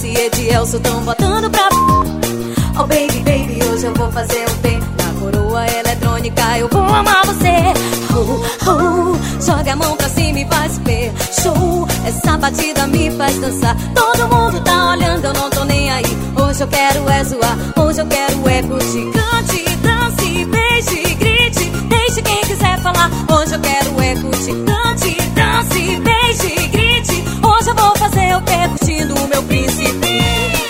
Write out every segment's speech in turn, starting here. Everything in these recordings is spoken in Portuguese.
Dilce e Edielson tão botando pra... Oh baby, baby, hoje eu vou fazer o P. Na coroa eletrônica eu vou amar você. Joga a mão pra cima e faz P. Show, essa batida me faz dançar. Todo mundo tá olhando, eu não tô nem aí. Hoje eu quero é zoar, hoje eu quero é curtir. Cante, dance, beije, grite, deixe quem quiser falar. Hoje eu quero é curtir. Cante, dance, beije, grite. Hoje eu vou fazer o P curtindo o meu príncipe.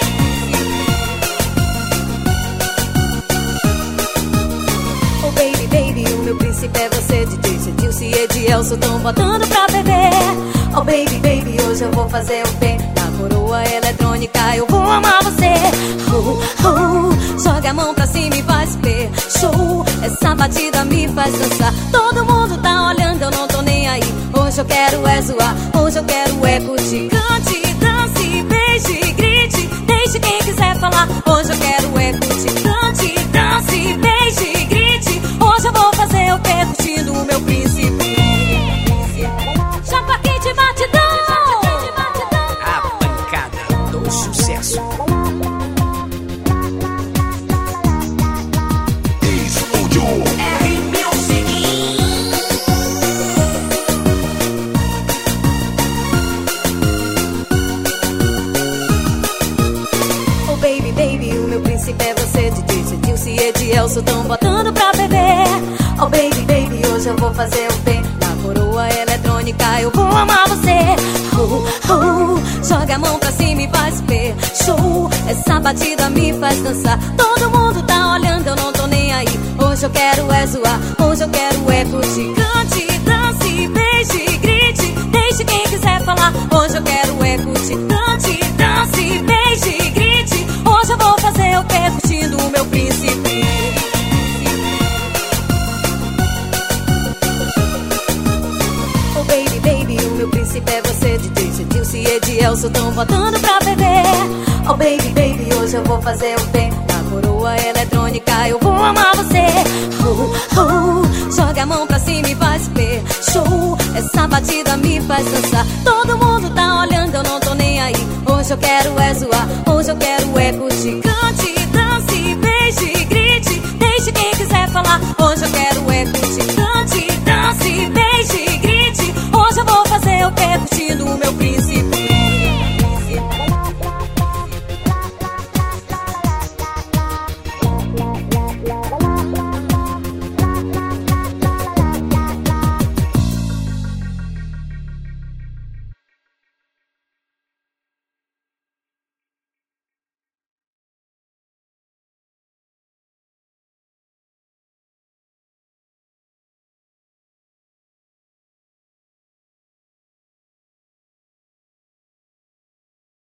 Oh baby, baby, o meu príncipe é você, DJ Dilce e Edielson tão botando pra beber. Oh baby, baby, hoje eu vou fazer o P. Na coroa eletrônica eu vou amar você. Joga a mão pra cima e faz P. Show, essa batida me faz dançar. Todo mundo tá olhando, eu não tô nem aí. Hoje eu quero é zoar, hoje eu quero é curtir. Cante, dance, beije, grite, deixe quem quiser falar. Hoje eu quero é curtir. Cante, dance, beije, grite. Hoje eu vou fazer o P curtindo o meu príncipe. Chapa quente, batidão. A pancada do sucesso. Oh baby, baby, o meu príncipe é você, DJ Dilce e Edielson tão botando pra beber. Oh baby, baby, hoje eu vou fazer o P. Na coroa eletrônica eu vou amar você. Joga a mão pra cima e faz P. Show, essa batida me faz dançar. Todo mundo tá olhando, eu não tô nem aí. Hoje eu quero é zoar, hoje eu quero é curtir. Cante, dance, beije, grite, deixe quem quiser falar. Hoje eu quero é curtir. Cante, dance, beije, grite. Hoje eu vou fazer o P curtindo o meu príncipe. Oh baby, baby, o meu príncipe é você, DJ Dilce e Edielson tão botando pra beber. Oh baby, baby, hoje eu vou fazer o P. Na coroa eletrônica eu vou amar você. Joga a mão pra cima e faz P. Show, essa batida me faz dançar. Todo mundo tá olhando, eu não tô nem aí. Hoje eu quero é zoar, hoje eu quero é curtir. Cante, dance, beije, grite, deixe quem quiser falar. Hoje eu quero é curtir.